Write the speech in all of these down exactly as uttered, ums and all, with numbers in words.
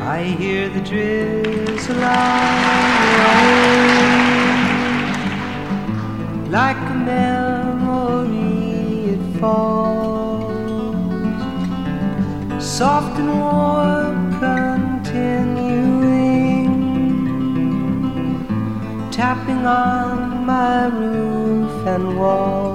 I hear the drizzle rain, like a memory it falls, soft and warm, continuing, tapping on my roof and wall.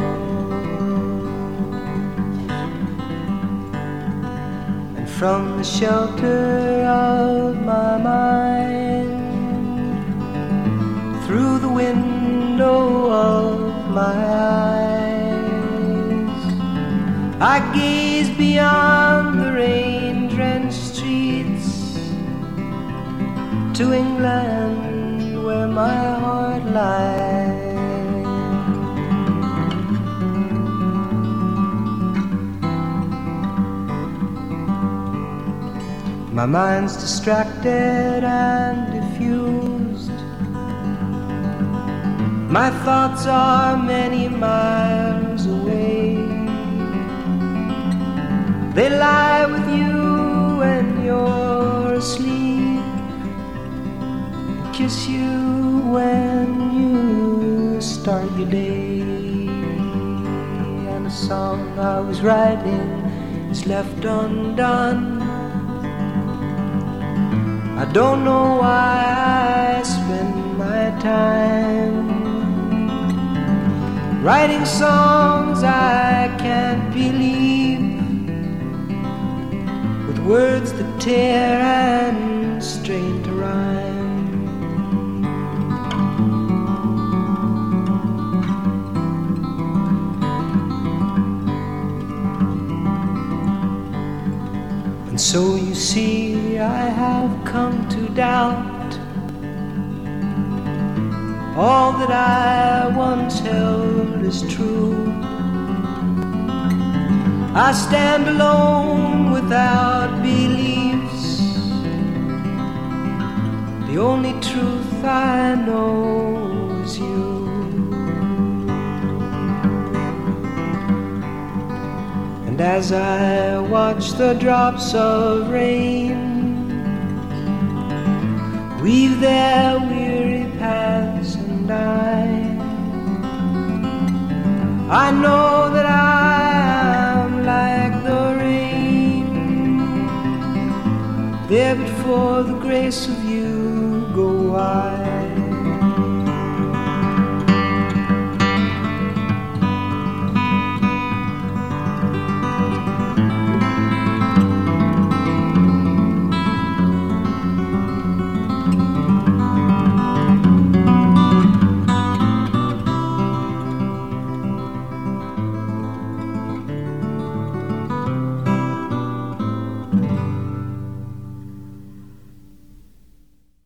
From the shelter of my mind, through the window of my eyes, I gaze beyond the rain-drenched streets to England, where my heart lies. My mind's distracted and diffused. My thoughts are many miles away. They lie with you when you're asleep, kiss you when you start your day. And a song I was writing is left undone. I don't know why I spend my time writing songs I can't believe, with words that tear and strain to rhyme. And so you see, I have come to doubt all that I once held as true. I stand alone without beliefs. The only truth I know is you. And as I watch the drops of rain weave their weary paths and I, I know that I am like the rain, there but for the grace of you go I.